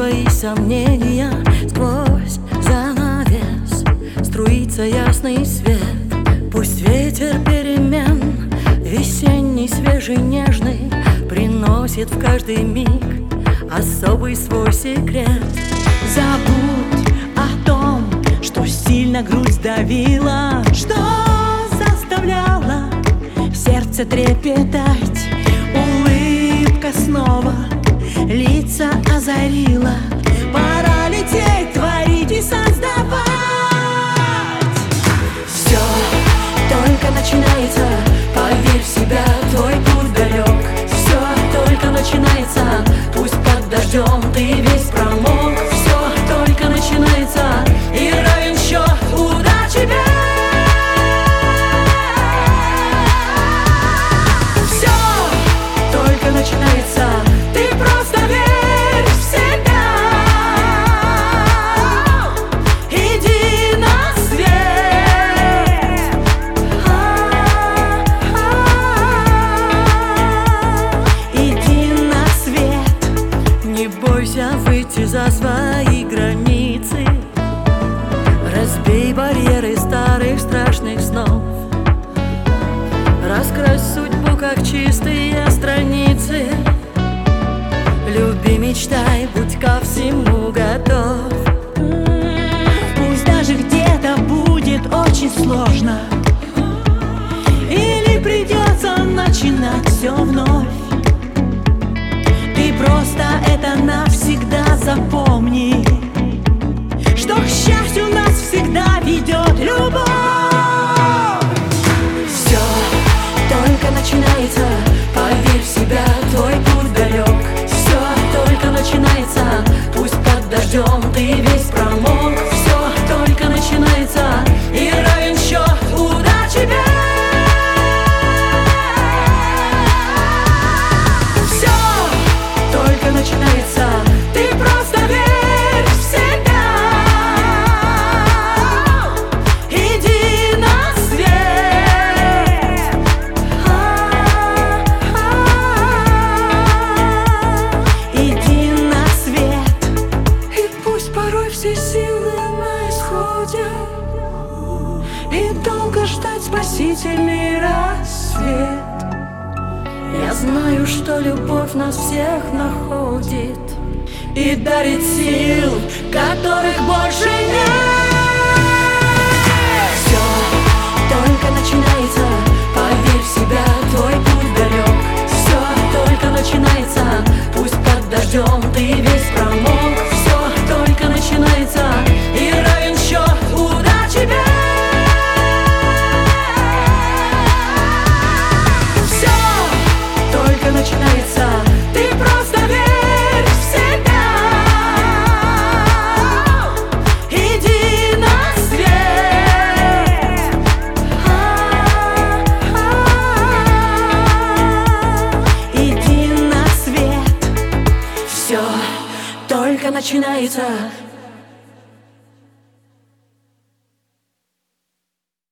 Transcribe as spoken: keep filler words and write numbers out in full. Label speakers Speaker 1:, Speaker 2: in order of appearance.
Speaker 1: твои сомнения. Сквозь занавес струится ясный свет. Пусть ветер перемен, весенний, свежий, нежный, приносит в каждый миг особый свой секрет.
Speaker 2: Забудь о том, что сильно грудь сдавила, что заставляла сердце трепетать. Улыбка снова лица озарила. Пора лететь, творить и создавать.
Speaker 1: Все только начинается, поверь в себя, твой путь далек. Все только начинается, пусть под дождем ты весь промок. Все только начинается, и равен счет удачи тебе. Все только начинается, ты просто верь в себя. Иди на свет,
Speaker 2: Иди на свет.
Speaker 1: не бойся выйти за свои границы. Разбей барьеры старых страшных снов. Раскрась судьбу, как чистые страницы. Люби, мечтай, будь ко всему готов.
Speaker 2: Пусть даже где-то будет очень сложно, или придется начинать все вновь, ты просто это навсегда запомни, что к счастью нас всегда ведет любовь.
Speaker 1: Все только начинается, поверь в себя, твой путь далек. Все только начинается, пусть под дождем ты весь промок. Все только начинается, и равен счет удачи тебе. Все только начинается, ты просто верь в себя. Иди на свет,
Speaker 2: Иди на свет.
Speaker 1: и пусть порой все силы на исходе, и долго ждать спасительный рассвет. Я знаю, что любовь нас всех находит и дарит сил, которых больше нет. Все только начинается, поверь в себя, твой путь далек. Все только начинается, пусть под дождем ты весь промок. Все только начинается, и равен счет удачи тебе. Все только начинается, ты просто верь в себя. Иди на свет,
Speaker 2: Иди на свет.
Speaker 1: все только начинается,